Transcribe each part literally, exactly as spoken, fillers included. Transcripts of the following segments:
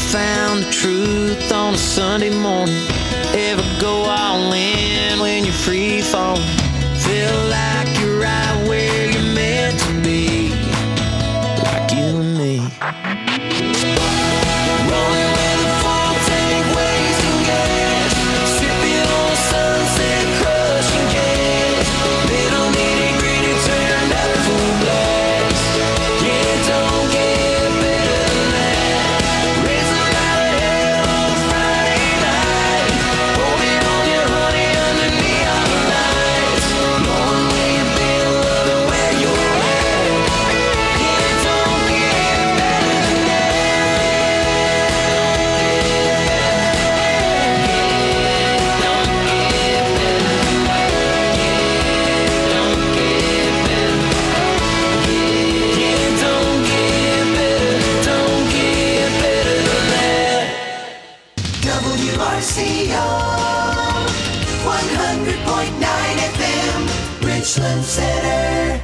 found the truth on a Sunday morning? Ever go all in when you're free falling? Feel like you're right where you're meant to be, like you and me. Rolling with a full tank, wasting gas, sipping on sunset, crushing gas. Little nitty gritty turned up full blast. Yeah, don't get better than that. Raising out of hell on a Friday night, holding on your honey under neon lights, knowing where you've been, loving where you're at. Yeah, don't get better than W R C O one hundred point nine F M, Richland Center.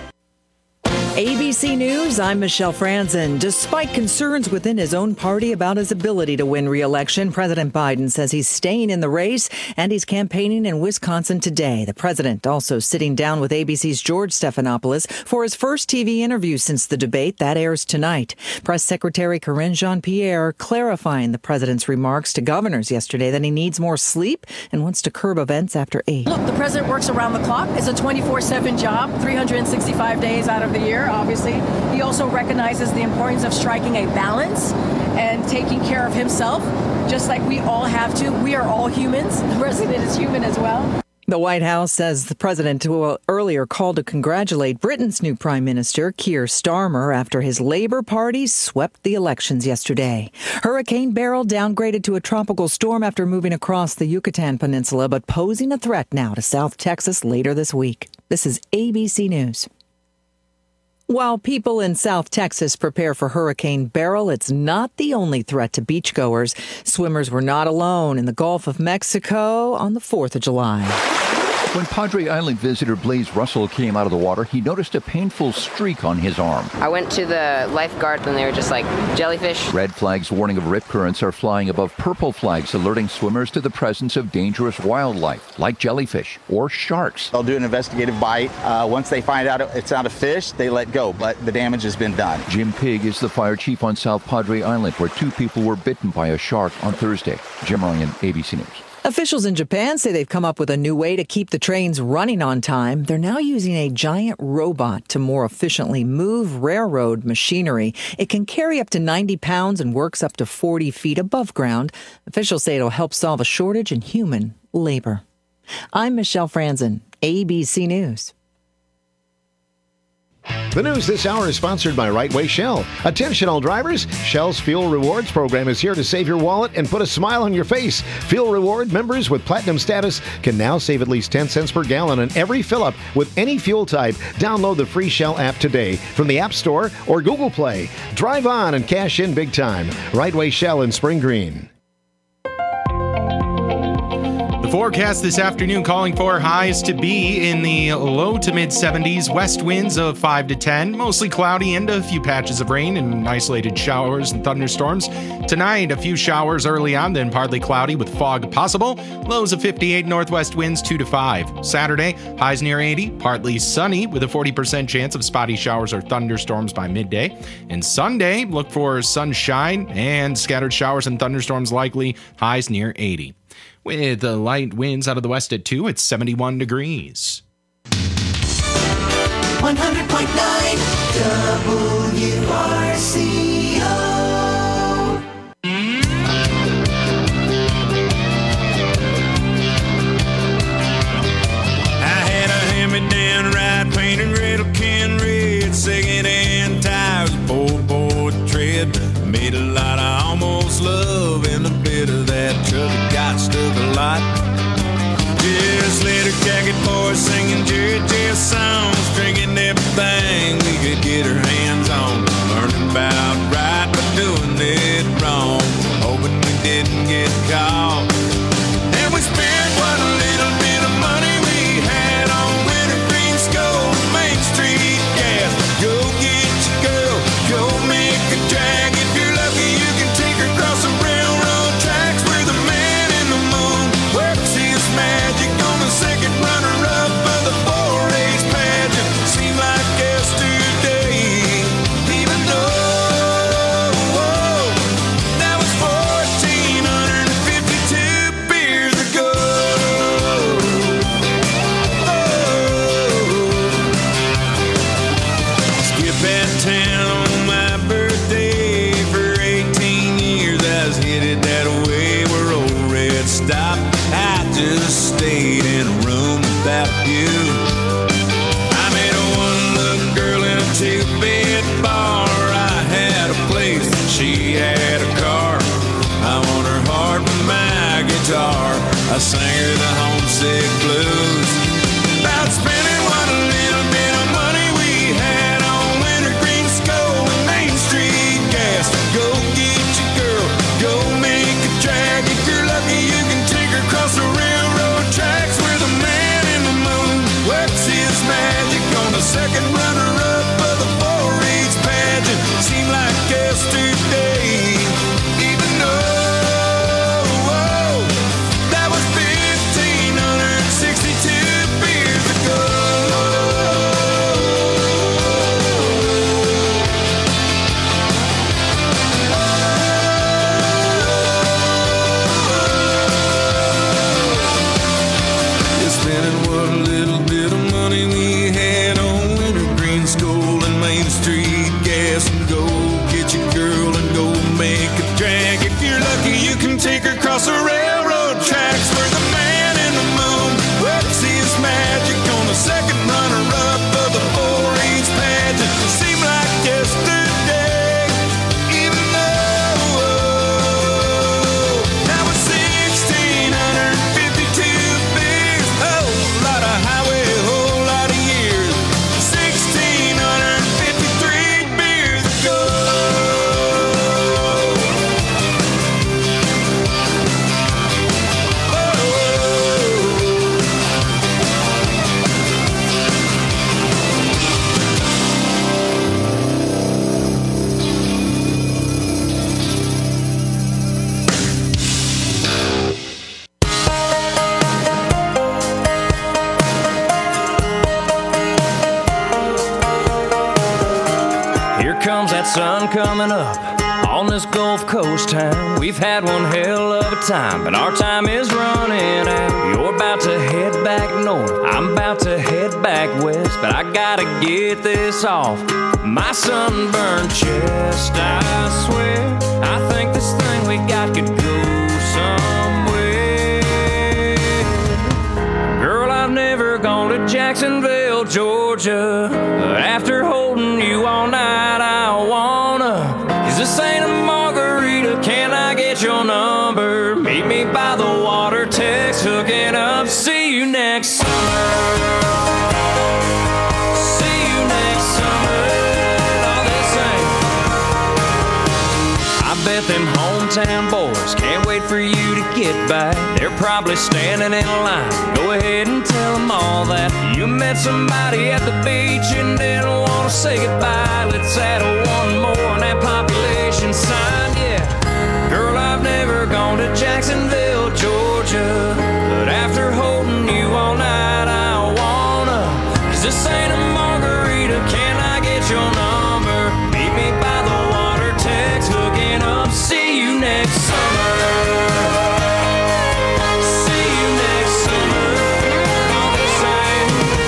A B C News, I'm Michelle Franzen. Despite concerns within his own party about his ability to win re-election, President Biden says he's staying in the race and he's campaigning in Wisconsin today. The president also sitting down with A B C's George Stephanopoulos for his first T V interview since the debate. That airs tonight. Press Secretary Karine Jean-Pierre clarifying the president's remarks to governors yesterday that he needs more sleep and wants to curb events after eight. Look, the president works around the clock. It's a twenty-four seven job, three hundred sixty-five days out of the year. Obviously, he also recognizes the importance of striking a balance and taking care of himself, just like we all have to. We are all humans. The president is human as well. The White House says the president who earlier called to congratulate Britain's new prime minister, Keir Starmer, after his Labour Party swept the elections yesterday. Hurricane Beryl downgraded to a tropical storm after moving across the Yucatan Peninsula, but posing a threat now to South Texas later this week. This is A B C News. While people in South Texas prepare for Hurricane Beryl, it's not the only threat to beachgoers. Swimmers were not alone in the Gulf of Mexico on the fourth of July. When Padre Island visitor Blaze Russell came out of the water, he noticed a painful streak on his arm. I went to the lifeguard and they were just like, jellyfish. Red flags warning of rip currents are flying above purple flags, alerting swimmers to the presence of dangerous wildlife, like jellyfish or sharks. They'll do an investigative bite. Uh, once they find out it's not a fish, they let go, but the damage has been done. Jim Pigg is the fire chief on South Padre Island, where two people were bitten by a shark on Thursday. Jim Ryan, A B C News. Officials in Japan say they've come up with a new way to keep the trains running on time. They're now using a giant robot to more efficiently move railroad machinery. It can carry up to ninety pounds and works up to forty feet above ground. Officials say it'll help solve a shortage in human labor. I'm Michelle Franzen, A B C News. The news this hour is sponsored by Right Way Shell. Attention all drivers, Shell's Fuel Rewards program is here to save your wallet and put a smile on your face. Fuel Reward members with platinum status can now save at least ten cents per gallon on every fill-up with any fuel type. Download the free Shell app today from the App Store or Google Play. Drive on and cash in big time. Right Way Shell in Spring Green. Forecast this afternoon calling for highs to be in the low to mid seventies, west winds of five to ten, mostly cloudy and a few patches of rain and isolated showers and thunderstorms. Tonight, a few showers early on, then partly cloudy with fog possible. Lows of fifty-eight, northwest winds two to five. Saturday, highs near eighty, partly sunny with a forty percent chance of spotty showers or thunderstorms by midday. And Sunday, look for sunshine and scattered showers and thunderstorms likely, highs near eighty. With the light winds out of the west at two, it's seventy-one degrees. one hundred point nine W R C O. I had a hand-me-down ride painted red can red, second-hand tires, four-board tread. Made a lot of almost love and a bit of that truck got stuck a lot. Just leather jacket boys singing Jerry Jeff songs, drinking everything we could get our hands on. Burn I sang her the homesick blues. About spending what little bit of money we had on wintergreen skull and Main Street gas. Go get your girl, go make a drag. If you're lucky, you can take her across the railroad tracks where the man in the moon works his magic on the second runner-up of the four H pageant. Seemed like yesterday, even though whoa, that was fifteen sixty-two beers ago. You're spending what little bit of money we had on wintergreen skull and Main Street gas, and go get your girl and go make a drag. If you're lucky, you can take her across the railroad tracks where the man in the moon works his magic on the second runner-up of the four H pageant. Seemed like yesterday, even though that was sixteen fifty-two beers. Oh, a lot of highway, a whole lot of years. sixteen fifty-three beers ago. Here comes that sun coming up on this Gulf Coast town. We've had one hell of a time, but our time is running out. You're about to head back north, I'm about to head back west, but I gotta get this off my sunburned chest. I swear, I think this thing we got could go somewhere. Girl, I've never gone to Jacksonville, Georgia, but after holding you all night, I wanna. Is this ain't a margarita? Can I get your number? Meet me by the water, text, hooking up. See you next summer. See you next summer. All this ain't. I bet them hometown boys can't wait for you to get back. They're probably standing in line. Go ahead and tell them all that you met somebody at the beach and didn't want to say goodbye. Let's add one more on that population sign, yeah. Girl, I've never gone to Jacksonville, Georgia, but after holding you all night, I wanna. 'Cause this ain't a margarita, can I get your number? Meet me by the water, text, hooking up. See you next summer. See you next summer. All the same.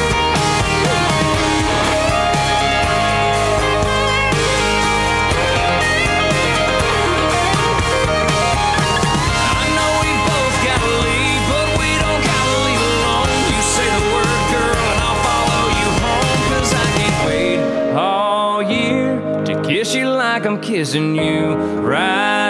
I know we both gotta leave, but we don't gotta leave alone. You say the word, girl, and I'll follow you home. 'Cause I can't wait all year to kiss you like I'm kissing you right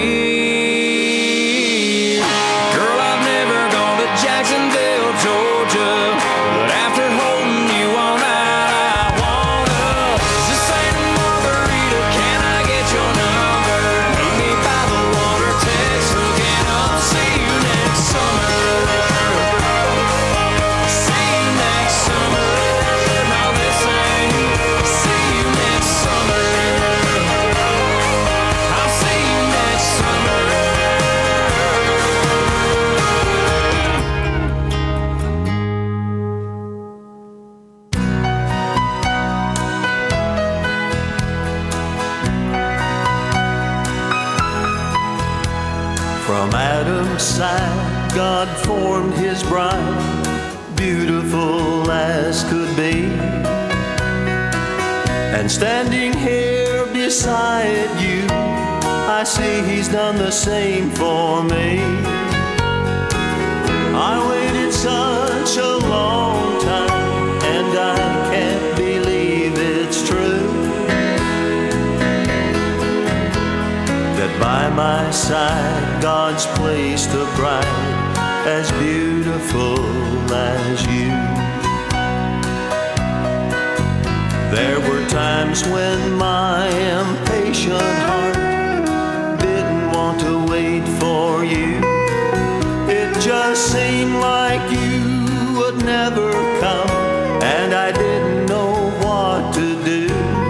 here. Girl, I've never gone to Jacksonville, Georgia, but after holding you all night, I wanna. 'Cause this ain't a margarita, can I get your number? Meet me by the water, text, hooking up. See you next summer. See you next summer. All this ain't. See you next summer. I'll see you next summer. From Adam's side, God formed his bride, beautiful as could be. And standing here beside you, I see he's done the same for me. I waited such a long time, and I can't believe it's true, that by my side God's placed a bride as beautiful as you. There were times when my impatient heart didn't want to wait for you. It just seemed like you would never come, and I didn't know what to do.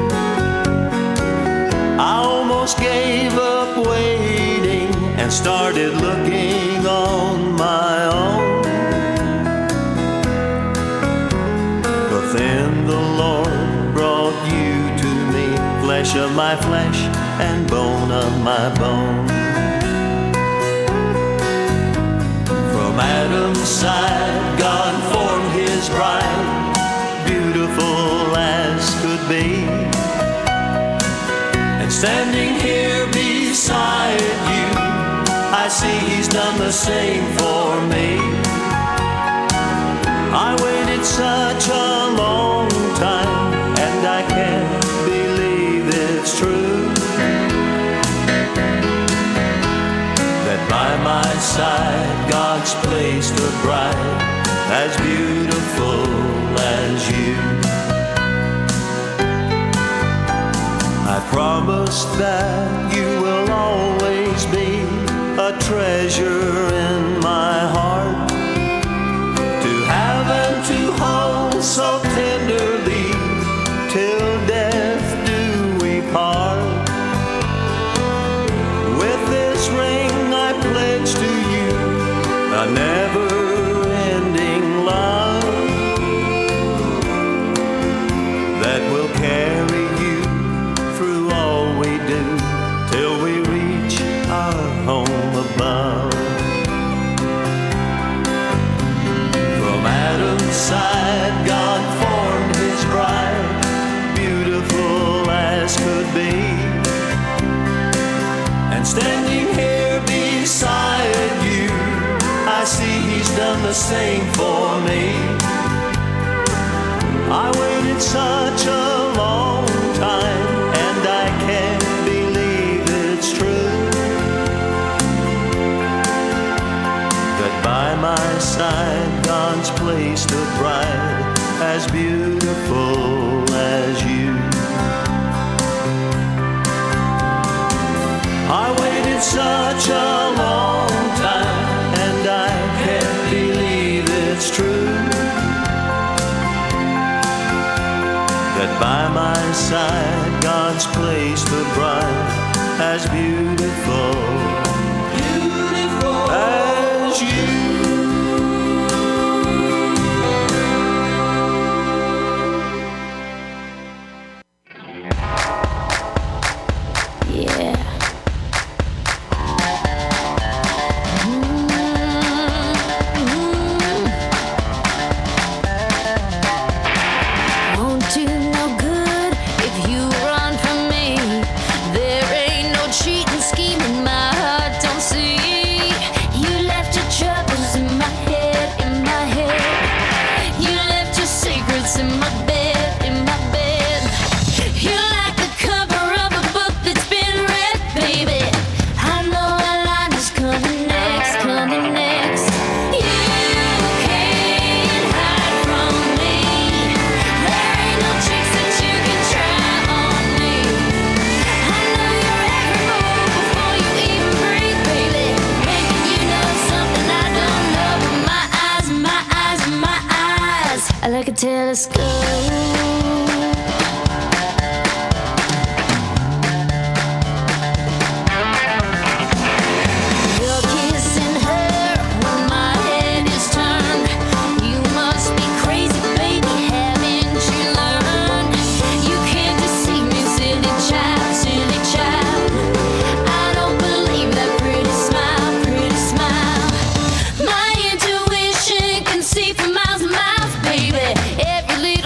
I almost gave up waiting and started looking on my own. But then the Lord brought you to me, flesh of my flesh and bone of my bone. From Adam's side, God formed his bride, beautiful as could be. And standing here beside you, I see he's done the same for me. I waited such a long time, and I can't believe it's true, that by my side God's placed a bride as beautiful as you. I promise that you will always be a treasure in my heart, to have and to hold so tenderly, till death do we part. With this ring I pledge to you a never-ending love that will carry you through all we do, till we reach our home above. From Adam's side, God formed his bride, beautiful as could be. And standing here beside you, I see he's done the same for me. I waited such a long time, and I can't believe it's true, that by my side God's placed a bride as beautiful as you. I waited such a long time, and I can't believe it's true, that by my side God's placed a bride as beautiful, beautiful as you. Yeah. Won't do no good if you run from me. There ain't no cheating, scheming, my heart don't see. You left your troubles in my head, in my head. You left your secrets in my bed, in my bed. You're like the cover of a book that's been read, baby. I know a line is coming next, coming next. You can't hide from me. There ain't no tricks that you can try on me. I know your every move before you even breathe, baby. Making you know something I don't know, but my eyes, my eyes, my eyes are like a telescope. You're kissing her when my head is turned. You must be crazy, baby, haven't you learned? You can't deceive me, silly child, silly child. I don't believe that pretty smile, pretty smile. My intuition can see for miles and miles, baby. Every little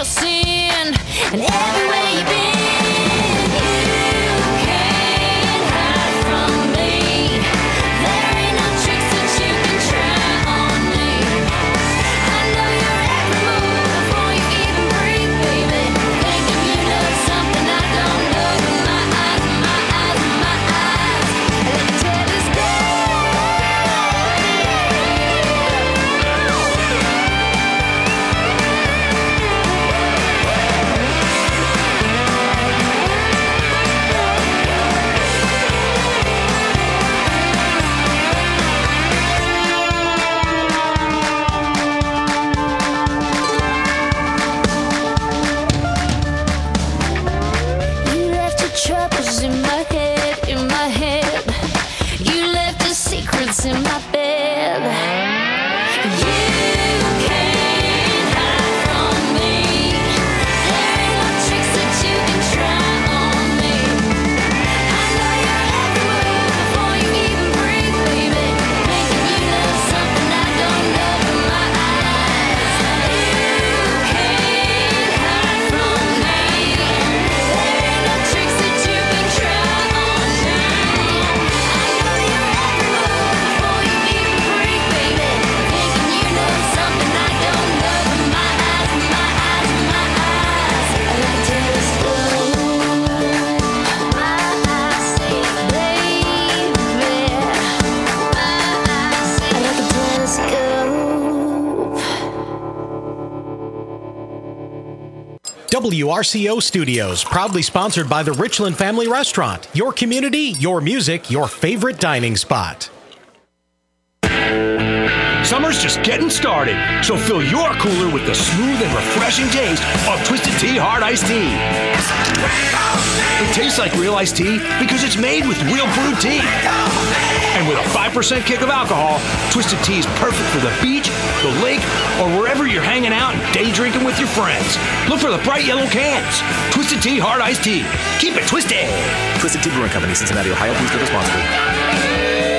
W R C O Studios, proudly sponsored by the Richland Family Restaurant. Your community, your music, your favorite dining spot. Summer's just getting started, so fill your cooler with the smooth and refreshing taste of Twisted Tea Hard Iced Tea. It tastes like real iced tea because it's made with real brewed tea. And with a five percent kick of alcohol, Twisted Tea is perfect for the beach, the lake, or wherever you're hanging out and day drinking with your friends. Look for the bright yellow cans. Twisted Tea Hard Iced Tea. Keep it twisted. Twisted Tea Brewing Company, Cincinnati, Ohio. Please give us sponsor.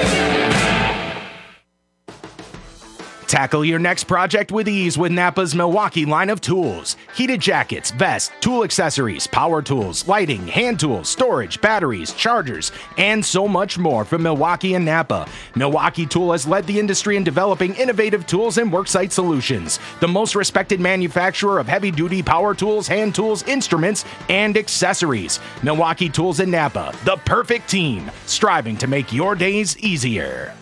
Tackle your next project with ease with Napa's Milwaukee line of tools. Heated jackets, vests, tool accessories, power tools, lighting, hand tools, storage, batteries, chargers, and so much more from Milwaukee and Napa. Milwaukee Tool has led the industry in developing innovative tools and worksite solutions. The most respected manufacturer of heavy-duty power tools, hand tools, instruments, and accessories. Milwaukee Tools and Napa, the perfect team, striving to make your days easier.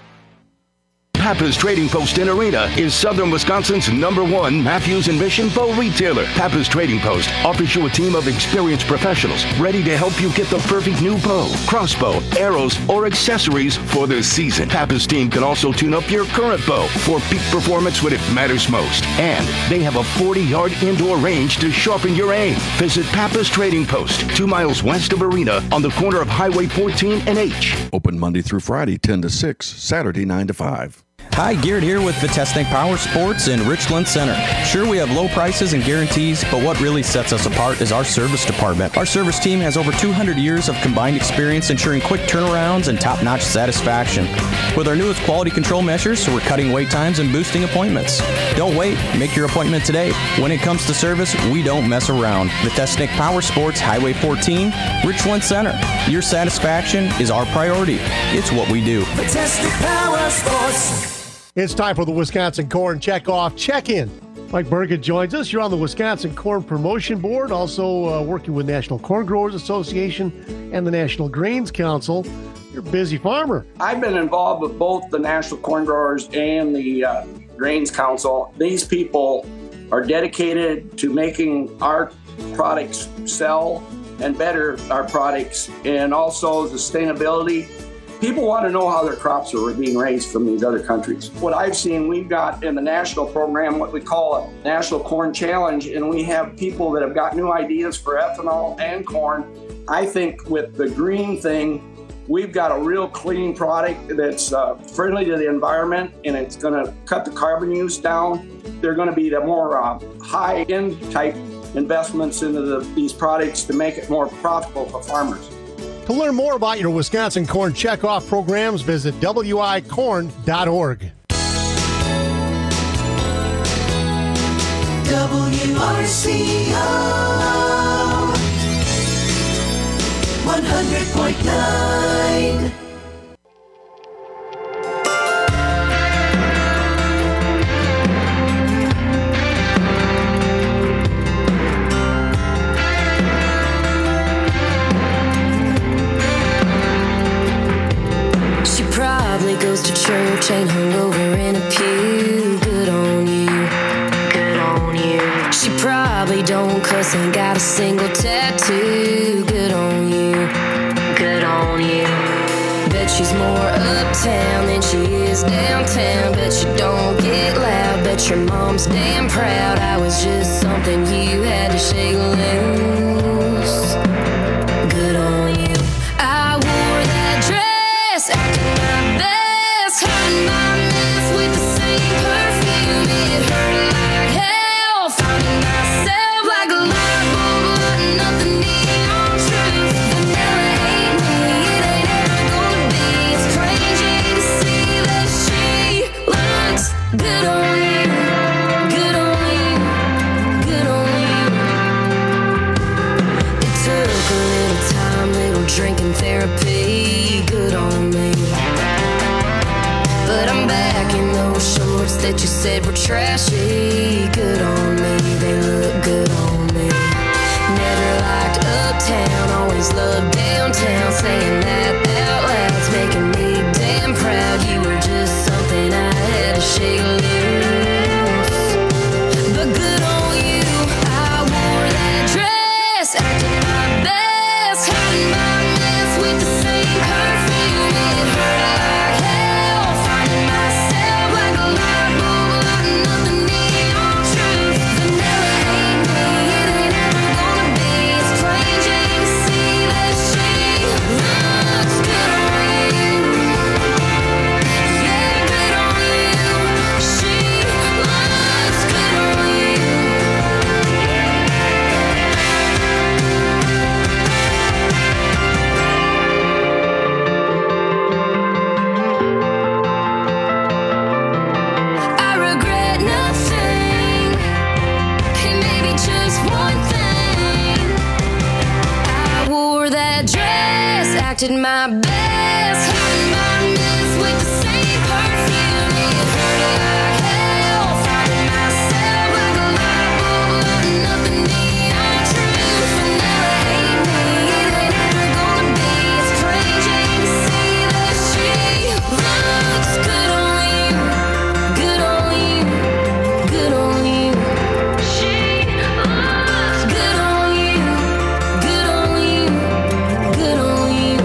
Pappas Trading Post in Arena is Southern Wisconsin's number one Matthews and Mission bow retailer. Pappas Trading Post offers you a team of experienced professionals ready to help you get the perfect new bow, crossbow, arrows, or accessories for this season. Pappas team can also tune up your current bow for peak performance when it matters most. And they have a forty-yard indoor range to sharpen your aim. Visit Pappas Trading Post, two miles west of Arena on the corner of Highway fourteen and H. Open Monday through Friday, ten to six, Saturday, nine to five. Hi, Garrett here with Vitesnik Power Sports in Richland Center. Sure, we have low prices and guarantees, but what really sets us apart is our service department. Our service team has over two hundred years of combined experience ensuring quick turnarounds and top-notch satisfaction. With our newest quality control measures, we're cutting wait times and boosting appointments. Don't wait. Make your appointment today. When it comes to service, we don't mess around. Vitesnik Power Sports, Highway fourteen, Richland Center. Your satisfaction is our priority. It's what we do. Vitesnik Power Sports. It's time for the Wisconsin Corn Checkoff Check-In. Mike Burkett joins us. You're on the Wisconsin Corn Promotion Board, also uh, working with National Corn Growers Association and the National Grains Council. You're a busy farmer. I've been involved with both the National Corn Growers and the uh, Grains Council. These people are dedicated to making our products sell and better our products, and also sustainability. People want to know how their crops are being raised from these other countries. What I've seen, we've got in the national program what we call a National Corn Challenge, and we have people that have got new ideas for ethanol and corn. I think with the green thing, we've got a real clean product that's uh, friendly to the environment, and it's going to cut the carbon use down. They're going to be the more uh, high-end type investments into the, these products to make it more profitable for farmers. To learn more about your Wisconsin Corn Checkoff programs, visit W I corn dot org. W R C O one hundred point nine. Probably goes to church, ain't hungover in a pew. Good on you, good on you. She probably don't cuss, ain't got a single tattoo. Good on you, good on you. Bet she's more uptown than she is downtown. Bet you don't get loud, bet your mom's damn proud. I was just something you had to shake loose. Good on you. I wore that dress, acting my best, hiding my mess with the same perfume. It hurt like hell, finding myself like a light bulb, lighting up the neon truth. Vanilla ain't me, it ain't ever gonna be. It's crazy to see that she looks good on you, good on you, good on you. It took a little time, little drinking therapy, good on me. But I'm back in those shorts that you said were trashy. Good on me, they look good on me. Never liked uptown, always loved downtown. Saying that out loud's making me damn proud. You were just something I had to shake loose. But good on you, I wore that dress, acted my best, hiding my mess with the same perfume. It hurt like hell, finding myself like a light bulb lighting up the neon truth. And now I hate me, it ain't ever gonna be as crazy to see that she looks good on you, good on you, good on you. She looks good on you, good on you, good on you.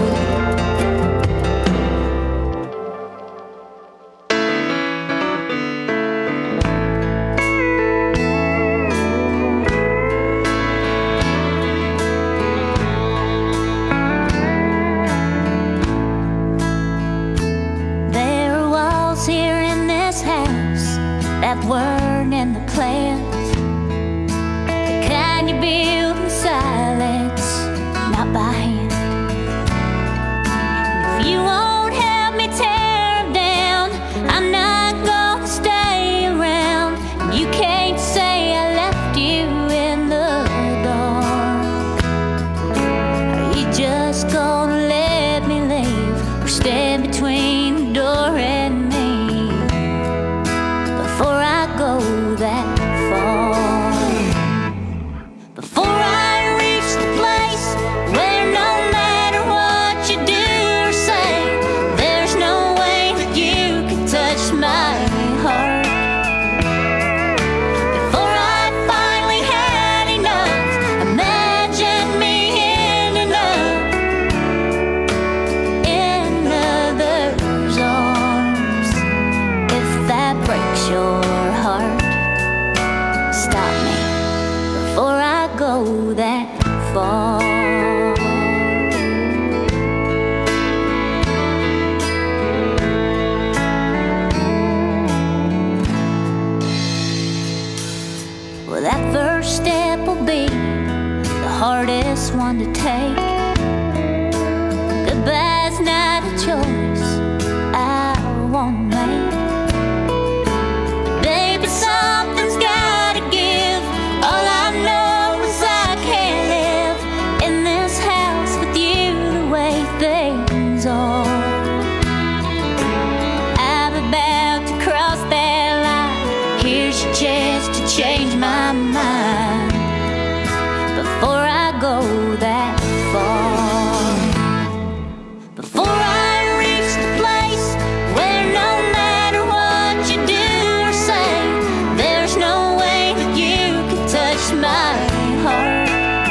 There are walls here in this house that weren't in the plans. The kind you build in silence, not by hand. If you won't help me tear 'em down, I'm not gonna stay around. You can't say I left you in the dark. Are you just gonna let me leave or stand between the door and me before I go that far? Before I reach the place where no matter what you do or say, there's no way that you can touch my heart. Before I finally had enough, imagine me ending up in others' arms. If that breaks your heart, stop me before I go that far. Well, that first step will be the hardest one to take. Goodbye's not a choice I won't make. Baby, something's gotta give. All I know is I can't live in this house with you the way things are. I'm about to cross that line. Here's your chance to change my mind before I go that far. Before I reach the place where no matter what you do or say, there's no way that you can touch my heart.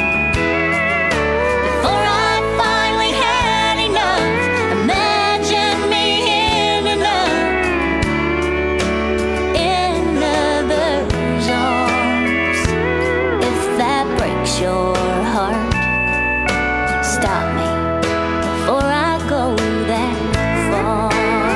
Before I finally had enough, imagine me ending up in others' arms. If that breaks your heart, stop me before I go that far.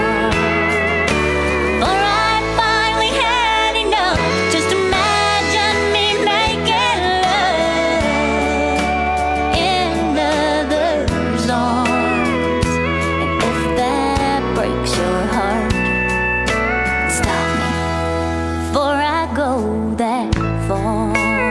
Before I finally had enough, just imagine me making love in others' arms. And if that breaks your heart, stop me before I go that far.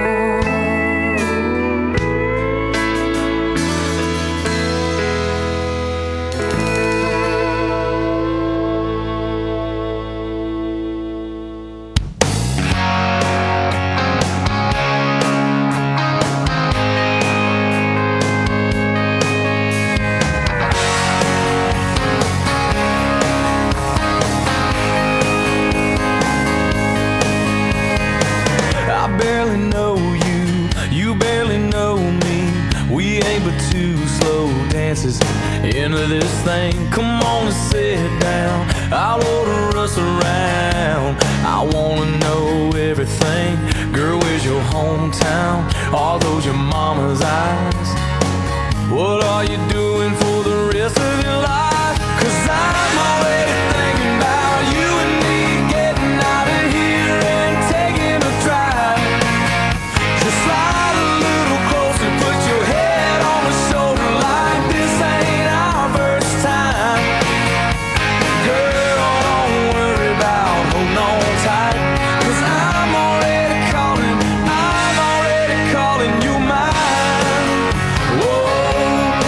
I barely know you, you barely know me. We ain't but two slow dances into this thing. Come on and sit down, I'll order us around. I wanna know everything. Girl, where's your hometown? Are those your mama's eyes? What are you doing for the rest of your life? 'Cause I'm already thinking about you and me getting out of here and taking a drive. Just slide a little closer, put your head on my shoulder like this ain't our first time. Girl, don't worry about holding on tight, 'cause I'm already calling, I'm already calling you mine. Whoa.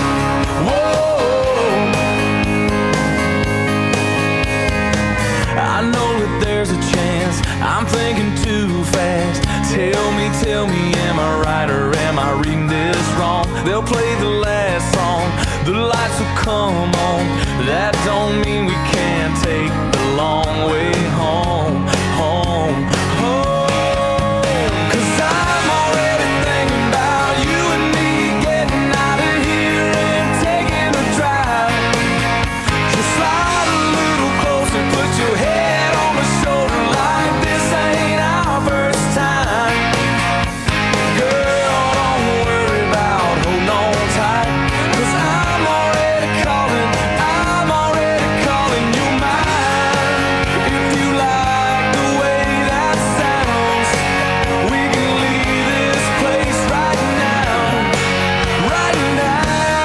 gas on, the lights will come on. That don't mean we can't take the long way home, home, home. 'Cause I'm already thinking about you and me getting out of here and taking a drive. Just slide a little closer, put your head on my shoulder like this ain't our first time. Girl, don't worry about holding on tight, 'cause I'm already calling, I'm already calling you mine. If you like the way that sounds, we can leave this place right now, right now.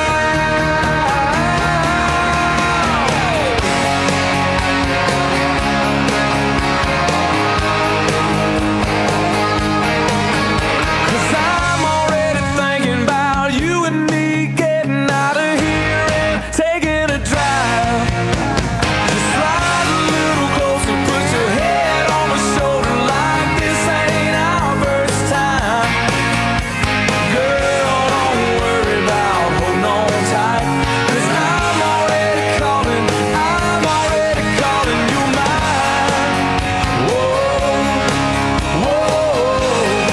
'Cause I'm already thinking about you and me getting out of here and taking a drive. Just slide a little closer, put your head on my shoulder like this ain't our first time. Girl, don't worry about holding on tight, 'cause I'm already calling, I'm already calling you mine. Whoa, whoa,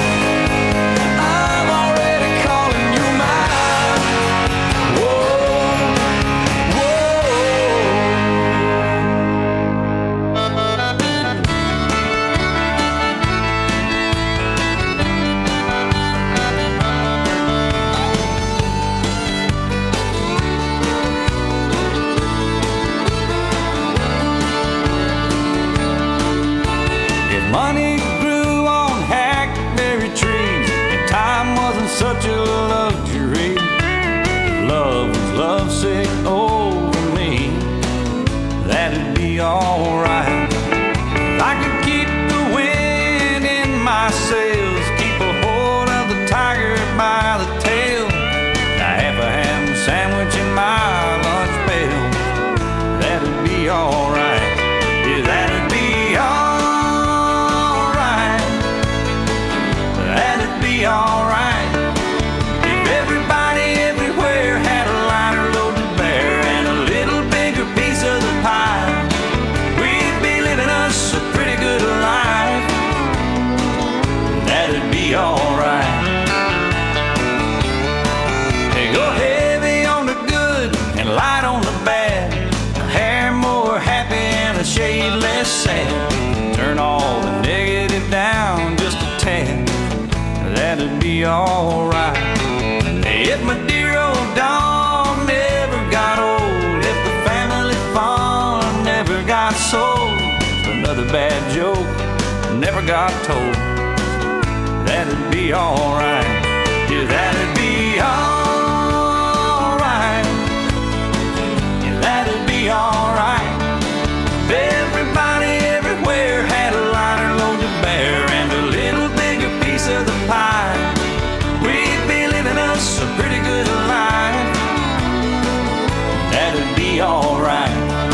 I'm already calling you mine. Whoa, If money grew on hackberry trees and time wasn't such a luxury, if love was lovesick over me, that'd be alright. If I could keep the wind in my sails, keep a hold of the tiger by the tail, I have a ham sandwich in my lunch pail, that'd be alright. Yeah, that'd be alright. That'd be alright. If everybody everywhere had a liner load to bear and a little bigger piece of the pie, we'd be living us a pretty good life. That'd be alright. Hey, go heavy on the good and light on the bad. A hair more happy and a shade less sad. Turn all the negative down just a tad. That'd be alright. Hey, if my dear old dog never got old, if the family farm never got sold, another bad joke never got told, that'd be alright. Yeah, that'd be alright. Yeah, that'd be alright. Everybody everywhere had a lighter load to bear and a little bigger piece of the pie, we'd be living us a pretty good life. That'd be alright.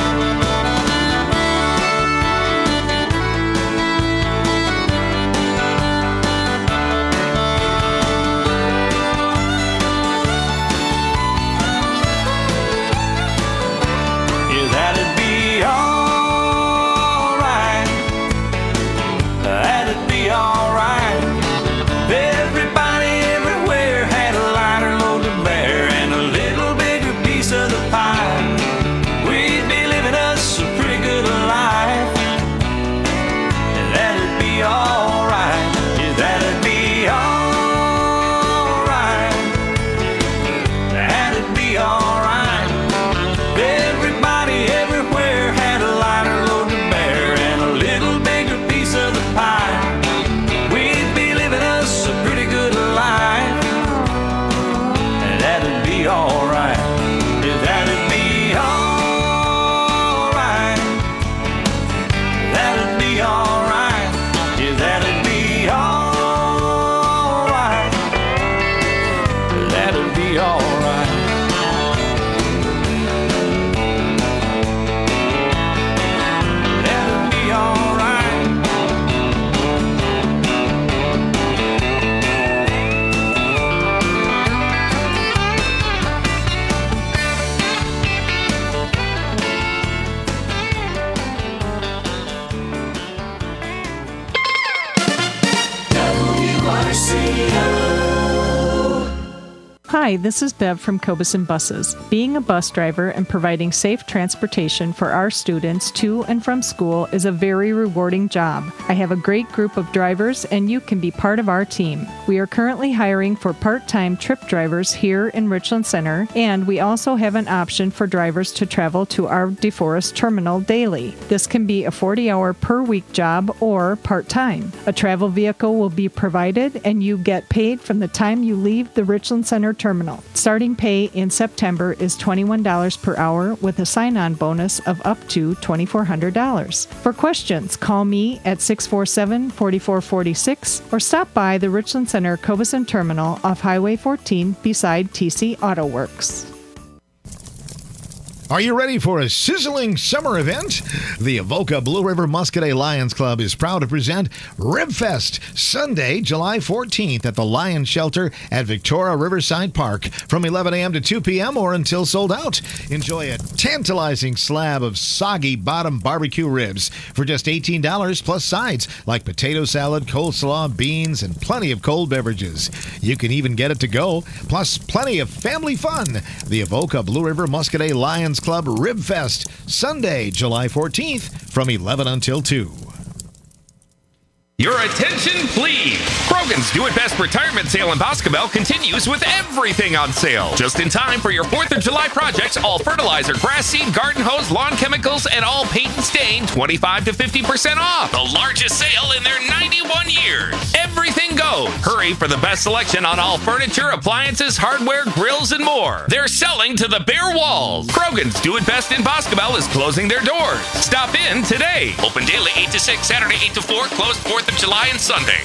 Yeah, that'd be alright. That'd be alright. Everybody everywhere had a lighter load to bear and a little bigger piece of the pie, we'd be Hi, this is Bev from Cobeson Buses. Being a bus driver and providing safe transportation for our students to and from school is a very rewarding job. I have a great group of drivers, and you can be part of our team. We are currently hiring for part-time trip drivers here in Richland Center, and we also have an option for drivers to travel to our DeForest terminal daily. This can be a forty-hour per week job or part-time. A travel vehicle will be provided, and you get paid from the time you leave the Richland Center terminal. Starting pay in September is twenty-one dollars per hour with a sign-on bonus of up to twenty-four hundred dollars. For questions, call me at six four seven, four four four six or stop by the Richland Center Cobeson Terminal off Highway fourteen beside T C Auto Works. Are you ready for a sizzling summer event? The Avoca Blue River Muscadet Lions Club is proud to present Ribfest, Sunday, July fourteenth at the Lion Shelter at Victoria Riverside Park from eleven a.m. to two p.m. or until sold out. Enjoy a tantalizing slab of soggy bottom barbecue ribs for just eighteen dollars plus sides like potato salad, coleslaw, beans, and plenty of cold beverages. You can even get it to go, plus plenty of family fun. The Avoca Blue River Muscadet Lions Club Ribfest, Sunday, July fourteenth from eleven until two. Your attention, please. Krogan's Do It Best retirement sale in Boscobel continues with everything on sale. Just in time for your fourth of July projects, all fertilizer, grass seed, garden hose, lawn chemicals, and all paint and stain, twenty-five to fifty percent off. The largest sale in their ninety-one years. Everything goes. Hurry for the best selection on all furniture, appliances, hardware, grills, and more. They're selling to the bare walls. Krogan's Do It Best in Boscobel is closing their doors. Stop in today. Open daily eight to six, Saturday eight to four, closed fourth of July and Sunday.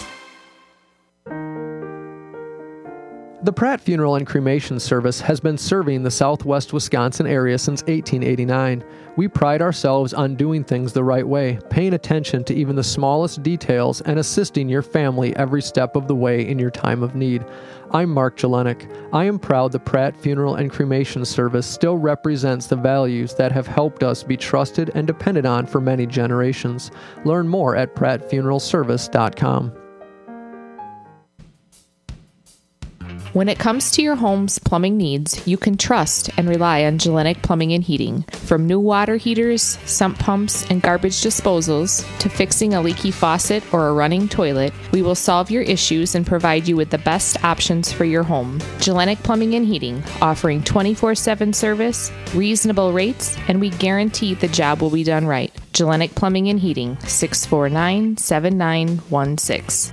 The Pratt Funeral and Cremation Service has been serving the southwest Wisconsin area since eighteen eighty-nine. We pride ourselves on doing things the right way, paying attention to even the smallest details, and assisting your family every step of the way in your time of need. I'm Mark Jelenik. I am proud the Pratt Funeral and Cremation Service still represents the values that have helped us be trusted and depended on for many generations. Learn more at pratt funeral service dot com. When it comes to your home's plumbing needs, you can trust and rely on Jelenik Plumbing and Heating. From new water heaters, sump pumps, and garbage disposals, to fixing a leaky faucet or a running toilet, we will solve your issues and provide you with the best options for your home. Jelenik Plumbing and Heating, offering twenty-four seven service, reasonable rates, and we guarantee the job will be done right. Jelenik Plumbing and Heating, six four nine, seven nine one six.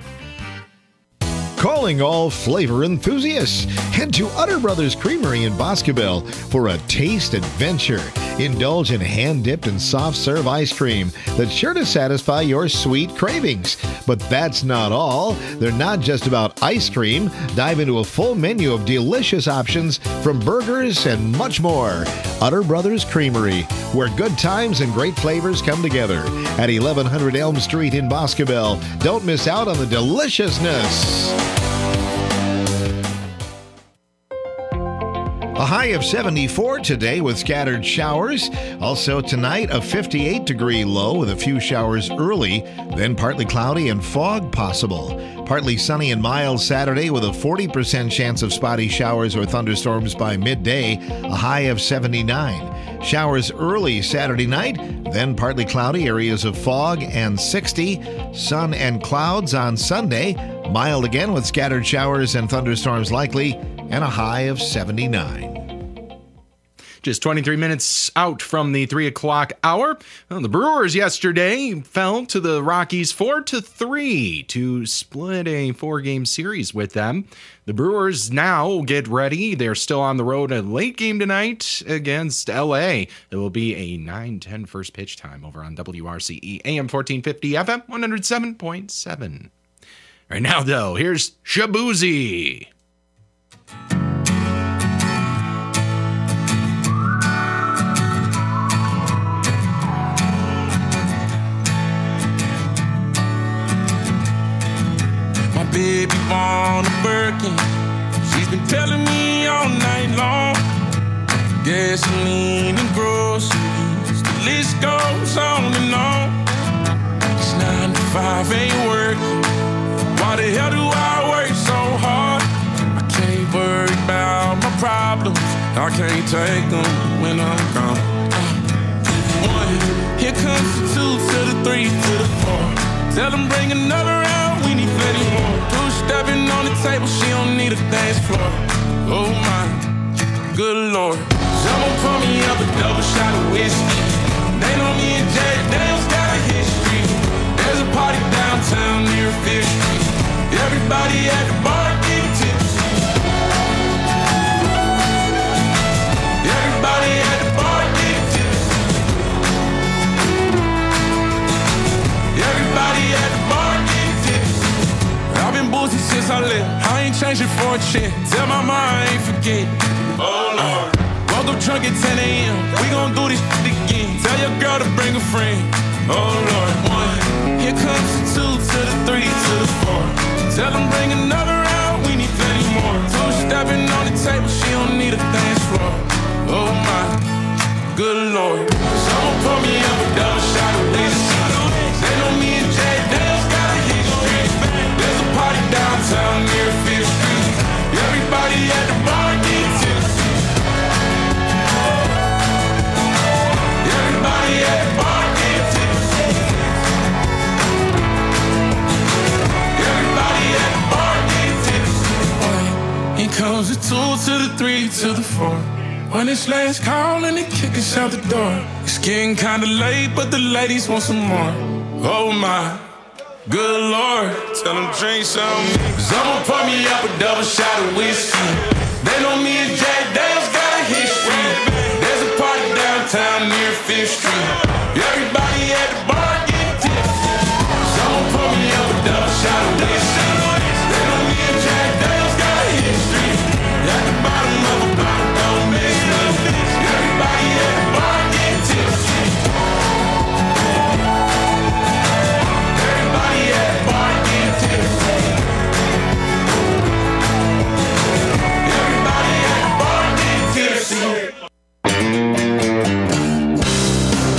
Calling all flavor enthusiasts. Head to Utter Brothers Creamery in Boscobel for a taste adventure. Indulge in hand-dipped and soft-serve ice cream that's sure to satisfy your sweet cravings. But that's not all. They're not just about ice cream. Dive into a full menu of delicious options from burgers and much more. Utter Brothers Creamery, where good times and great flavors come together. At eleven hundred Elm Street in Boscobel. Don't miss out on the deliciousness. A high of seventy-four today with scattered showers. Also tonight, a fifty-eight degree low with a few showers early, then partly cloudy and fog possible. Partly sunny and mild Saturday with a forty percent chance of spotty showers or thunderstorms by midday, a high of seventy-nine. Showers early Saturday night, then partly cloudy, areas of fog and sixty. Sun and clouds on Sunday, mild again with scattered showers and thunderstorms likely, and a high of seventy-nine. Just twenty-three minutes out from the three o'clock hour. Well, the Brewers yesterday fell to the Rockies four to three to split a four-game series with them. The Brewers now get ready. They're still on the road a late game tonight against L A. It will be a nine ten first pitch time over on W R C E A M fourteen fifty F M one oh seven point seven. Right now, though, here's Shaboozey. Baby born a Birkin. She's been telling me all night long. Gasoline and groceries, the list goes on and on. It's nine to five, ain't working. Why the hell do I work so hard? I can't worry about I can't take them when I'm gone. One, here comes the two to the three to the four. Tell them bring another round, we need plenty more. Two stepping on the table, she don't need a dance floor. Oh my, good Lord. Someone pour me up a double shot of whiskey. They know me and Jack Daniels got a history. There's a party downtown near Fifth Street. Everybody at the bar getting tipsy. Everybody at the bar getting tipsy. Everybody at the bar getting tipsy. I've been boozy since I left. I ain't changing for a check. Tell my mom I ain't forget. Oh Lord. Woke up drunk at ten a.m. We gon' do this shit again. Tell your girl to bring a friend. Oh Lord. One. Here comes the two to the three to the four. Tell them bring another round, we need plenty more. Two stepping on the table, she don't need a dance floor. Oh my, good Lord. Someone pour me up a double shot of whiskey. They know me and Jack Daniels got a history. There's a party downtown near Fifth Street. Everybody at the bar get tipsy. Everybody at the bar get tipsy. Everybody at the bar get tipsy. One, here comes the two to the three to the four. When it's last call and they kick us out the door. It's getting kinda late, but the ladies want some more. Oh my, good Lord. Tell them drink some. Someone pour me up a double shot of whiskey. They know me and Jack Daniels got a history. There's a party downtown near Fifth Street. Everybody at the bar get tipsy. Someone pour me up a double shot of whiskey. They know me and Jack Daniels got a history. At the bottom of a bottle, don't miss me. Everybody at the bar get tipsy. Everybody at the bar get tipsy. Everybody at the bar get tipsy.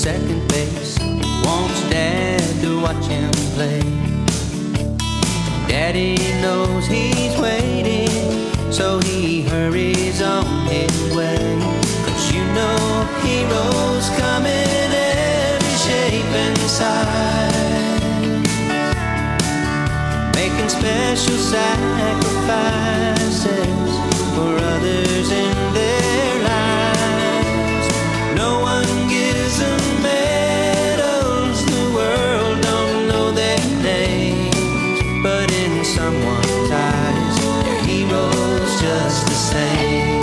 second base, wants Dad to watch him play. Daddy knows he's waiting, so he hurries on his way. 'Cause you know heroes come in every shape and size, making special sacrifices for others in their lives. No one gives them medals, the world don't know their names, but in someone's eyes, they're heroes just the same.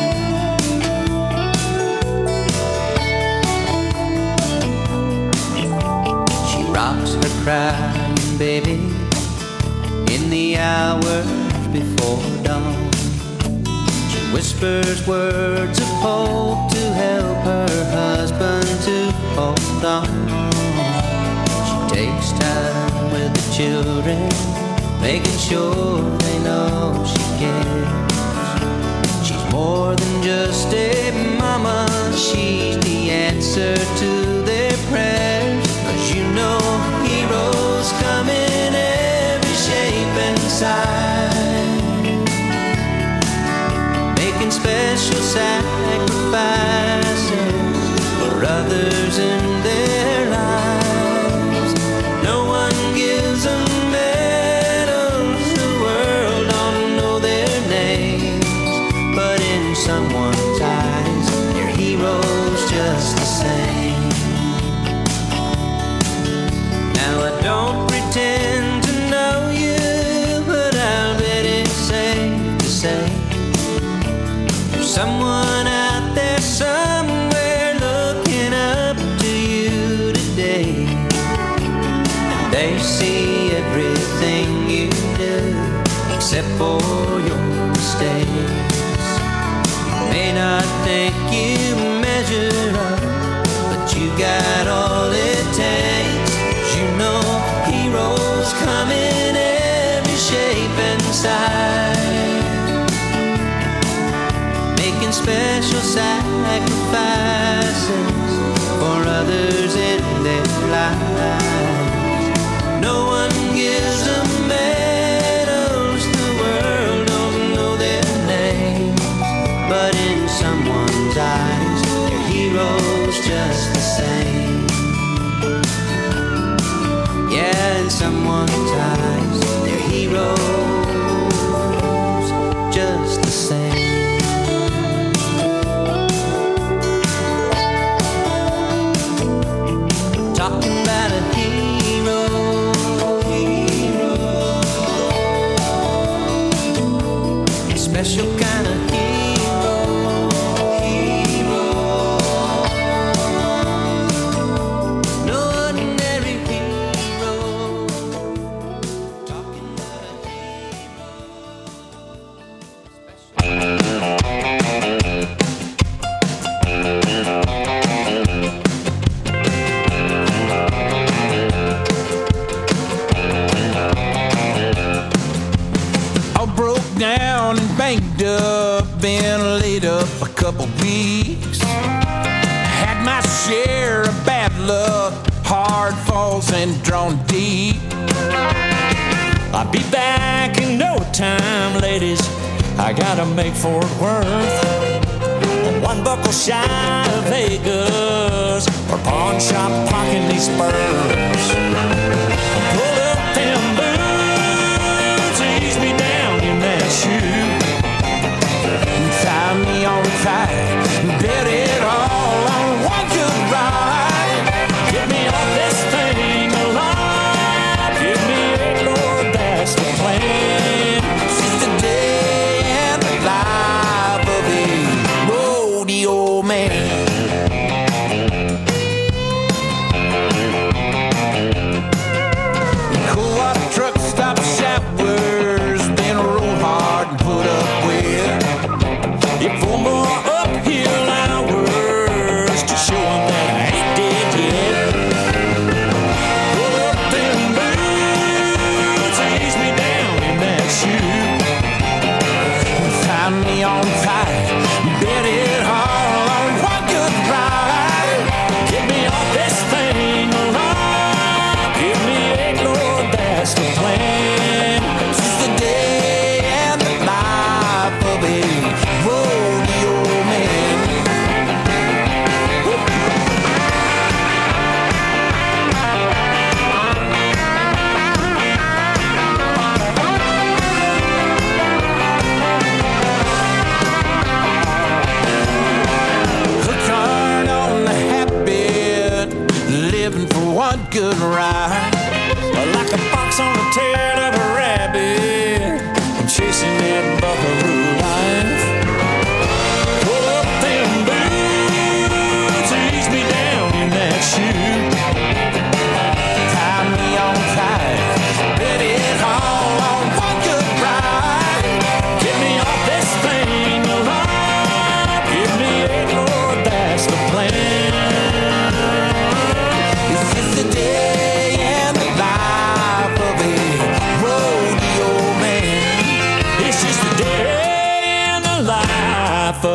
She rocks her crying baby in the hours before dawn. She whispers words of hope to help her husband to hold on. She takes time with the children, making sure they know she cares. She's more than just a mama, she's the answer to their prayers. 'Cause you know heroes come in every shape and size, making special sacrifices for others in their lives. No one gives them medals, the world don't know their names, but in someone's eyes, they're heroes just the same. Now I don't pretend to know you, but I'll bet it's safe to say there's someone out there somewhere looking up to you today. And they see everything you do, except for your mistakes. May not think you measure up, but you got all it takes. 'Cause you know heroes come in every shape and size, making special sacrifices for others in their lives. No one gives them medals, the world don't know their names, but in someone's eyes, they're heroes just the same. Yeah, in someone's eyes, they're heroes just the same. Talking about a hero, hero, a special kind of hero, hero, no ordinary hero. Talking about a I broke down and banged up, been laid up a couple weeks. Had my share of bad luck, hard falls and drawn deep. I'll be back in no time, ladies. I gotta make Fort Worth. One buckle shy of Vegas, or pawn shop pocketing these spurs. Pull up them boots, ease me down in that shoe. Tie me on tight, bet it all on one good ride. Get me off this thing alive. Give me a Lord, that's the plan. She's the day and the life of a rodeo man.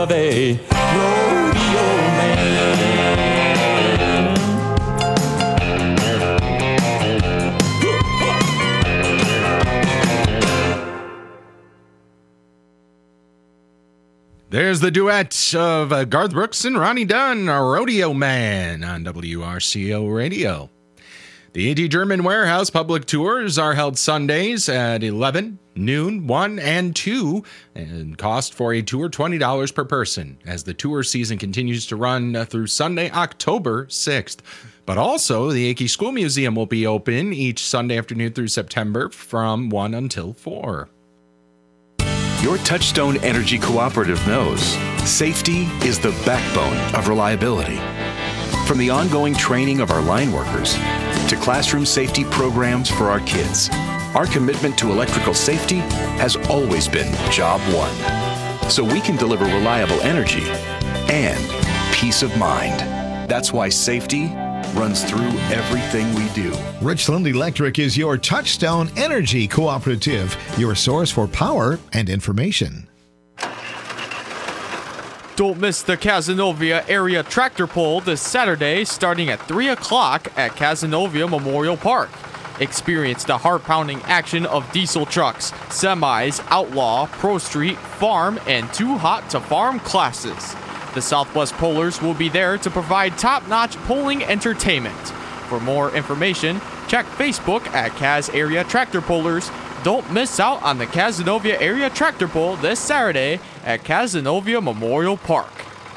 of a rodeo man. There's the duet of uh, Garth Brooks and Ronnie Dunn, a Rodeo Man, on W R C O Radio. The A T German Warehouse public tours are held Sundays at eleven, noon, one, and two, and cost for a tour twenty dollars per person, as the tour season continues to run uh, through Sunday, October sixth. But also, the Akey School Museum will be open each Sunday afternoon through September from one until four. Your Touchstone Energy Cooperative knows safety is the backbone of reliability. From the ongoing training of our line workers to classroom safety programs for our kids, our commitment to electrical safety has always been job one. So we can deliver reliable energy and peace of mind. That's why safety runs through everything we do. Richland Electric is your Touchstone Energy Cooperative, your source for power and information. Don't miss the Cazenovia Area Tractor Pull this Saturday starting at three o'clock at Cazenovia Memorial Park. Experience the heart-pounding action of diesel trucks, semis, outlaw, pro street, farm, and too hot to farm classes. The Southwest Pullers will be there to provide top-notch pulling entertainment. For more information, check Facebook at Caz Area Tractor Pullers. Don't miss out on the Cazenovia Area Tractor Pull this Saturday at Cazenovia Memorial Park.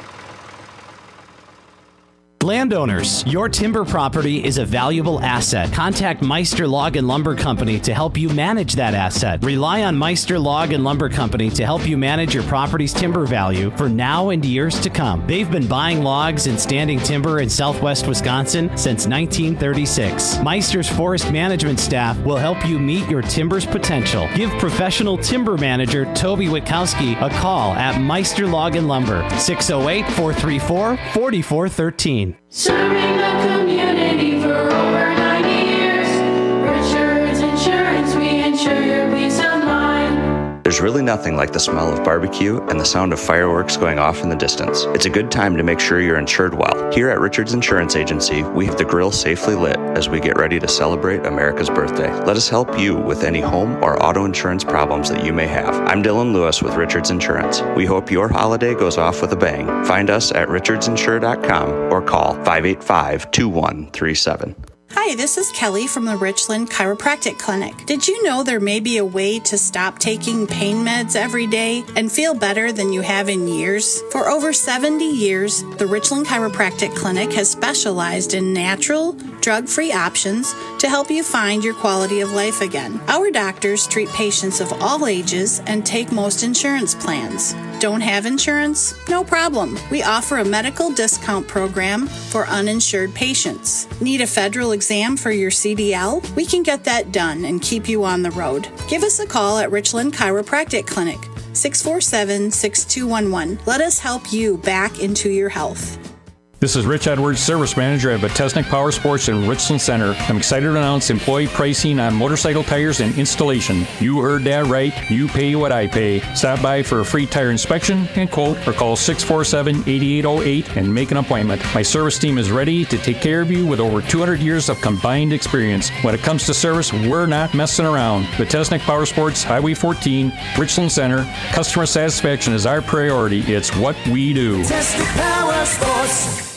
Landowners, your timber property is a valuable asset. Contact Meister Log and Lumber Company to help you manage that asset. Rely on Meister Log and Lumber Company to help you manage your property's timber value for now and years to come. They've been buying logs and standing timber in southwest Wisconsin since nineteen thirty-six. Meister's forest management staff will help you meet your timber's potential. Give professional timber manager Toby Witkowski a call at Meister Log and Lumber, six oh eight, four three four, four four one three. Serving the community for over ninety years. Richards Insurance, we insure your peace of mind. There's really nothing like the smell of barbecue and the sound of fireworks going off in the distance. It's a good time to make sure you're insured well. Here at Richards Insurance Agency, we have the grill safely lit as we get ready to celebrate America's birthday. Let us help you with any home or auto insurance problems that you may have. I'm Dylan Lewis with Richards Insurance. We hope your holiday goes off with a bang. Find us at richards insure dot com or call five eight five, two one three seven. Hi, this is Kelly from the Richland Chiropractic Clinic. Did you know there may be a way to stop taking pain meds every day and feel better than you have in years? For over seventy years, the Richland Chiropractic Clinic has specialized in natural, drug-free options to help you find your quality of life again. Our doctors treat patients of all ages and take most insurance plans. Don't have insurance? No problem. We offer a medical discount program for uninsured patients. Need a federal exam for your C D L? We can get that done and keep you on the road. Give us a call at Richland Chiropractic Clinic, six four seven, six two one one. Let us help you back into your health. This is Rich Edwards, Service Manager at Botesnik Power Sports in Richland Center. I'm excited to announce employee pricing on motorcycle tires and installation. You heard that right. You pay what I pay. Stop by for a free tire inspection and quote or call six four seven, eight eight zero eight and make an appointment. My service team is ready to take care of you with over two hundred years of combined experience. When it comes to service, we're not messing around. Botesnik Power Sports, Highway fourteen, Richland Center. Customer satisfaction is our priority. It's what we do. Botesnik Power Sports.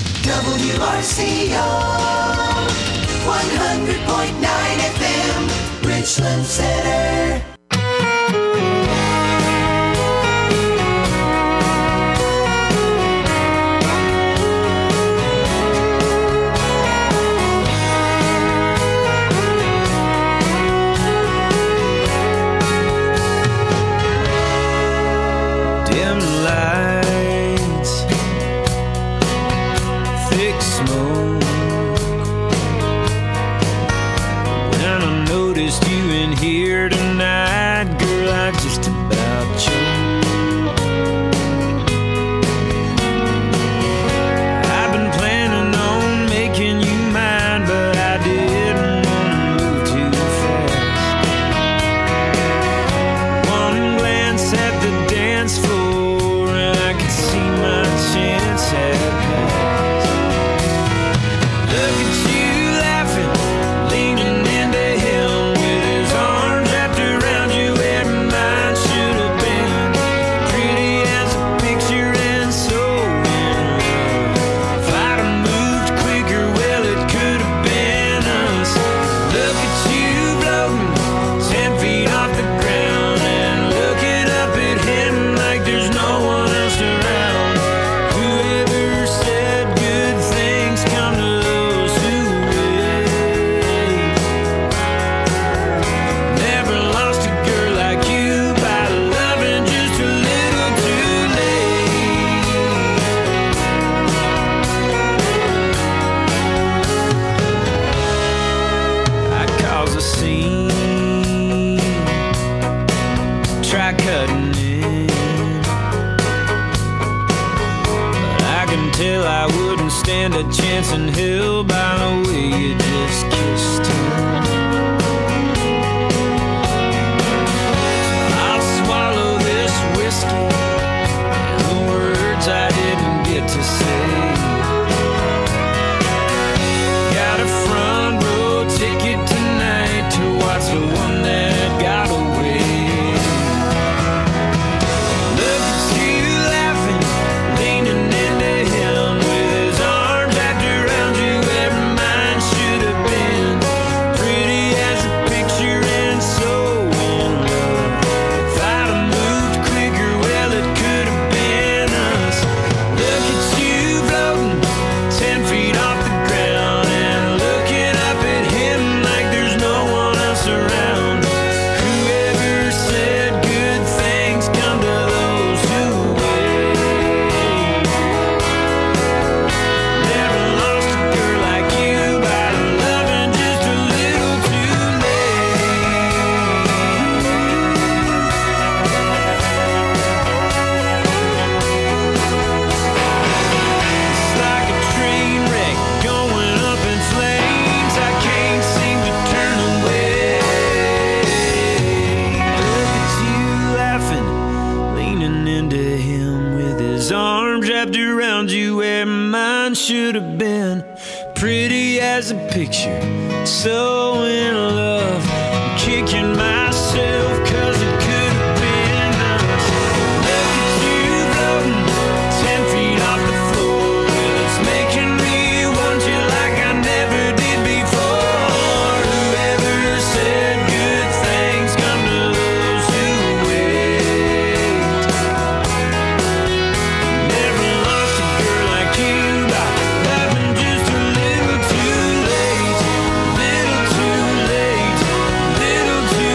W R C O one hundred point nine F M, Richland Center. Dim lights, thick smoke. When I noticed you in here tonight, girl, I just about choked. I've been planning on making you mine, but I didn't want to move too fast. One glance at the dance floor and I could a seam. Try cutting in, but I can tell I wouldn't stand a chance in hell by the way you just kissed him. I'll swallow this whiskey and the words I didn't get to say. Got a front row ticket tonight to watch the one that got away. Look at you laughing, leaning into him with his arms wrapped around you where mine should have been. Pretty as a picture and so in love. If I'd have moved quicker, well, it could have been us. Look at you floating ten feet off the ground and looking up at him like there's no one else around. Whoever said good things come to those who wait. Never lost a girl like you by loving just a little too late. It's like a train wreck going up in flames. I can't seem to turn away. Look at you laughing, leaning into him with his arms wrapped around you where mine should have been. Pretty as a picture, so in love, I'm kicking myself 'cause it could have been us. Look at you floating ten feet off the floor. Well, it's making me want you like I never did before. Whoever said good things come to those who wait. Never lost a girl like you by loving just a little too late. Little too late. Little too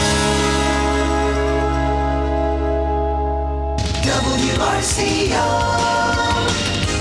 W R C O